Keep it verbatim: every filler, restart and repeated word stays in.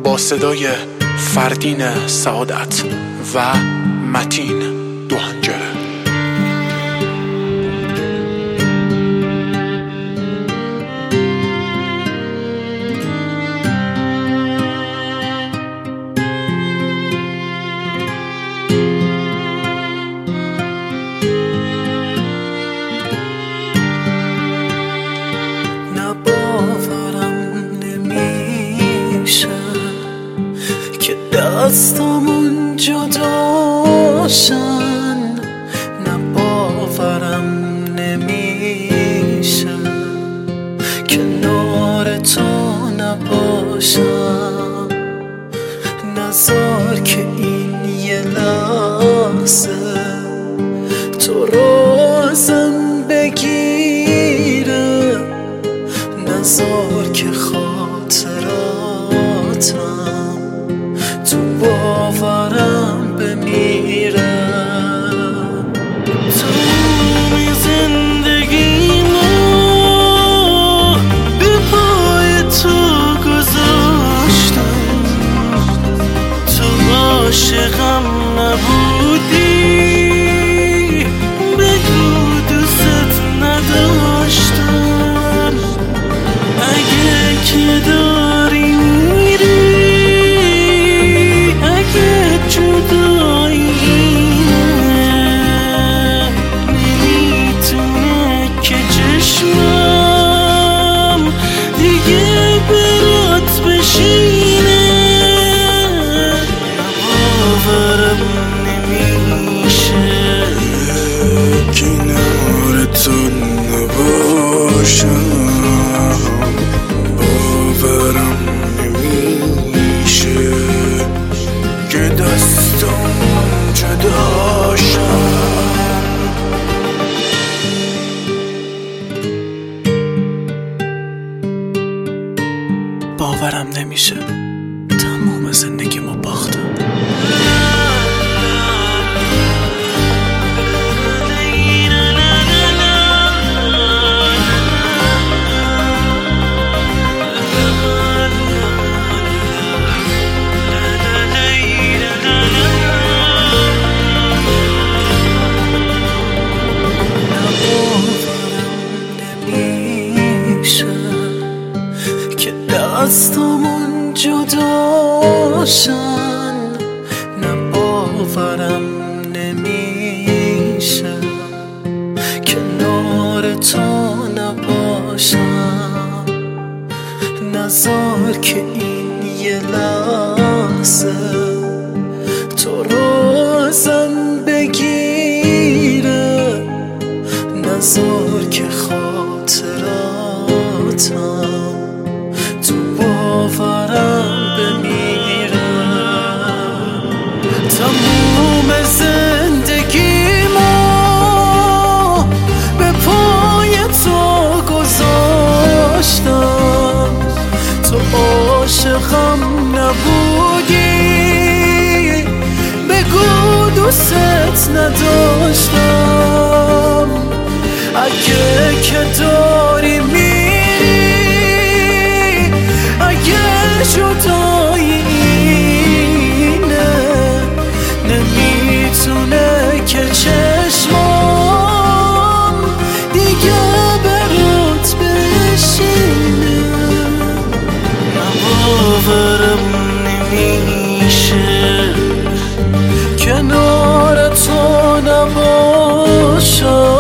با صدای فردین سعادت و متین دوهنجره. دستامون جداشن، نه باورم نمیشه کنار تو نباشم. نذار که این یه لحظه تو رو ازم بگیره، نذار که خاطراتم تو باورم بمیره. تمام زندگیمو به پای تو گذاشتم، تو عاشقم نبودی، بگو دوست نداشتم. اگه که داری دیگه برات بشینه، باورم نمیشه کنار تو نباشم. باورم نمیشه که دستم جداشم. باورم نمیشه تمام زندگیمو باختم. دستامون جداشن، نه باورم نمیشه کنار تو نباشم. نذار که این یه لحظه تو رو ازم بگیره، نذار که خاطراتم تو باورم بمیره. تموم زندگیمو به پای تو گذاشتم، تو عاشقم نبودی، بگو دوست نداشتم. اگه که داری جدایی اینه، نمیتونه که چشمام دیگه برات بشینه. باورم نمیشه کنار تو نباشم.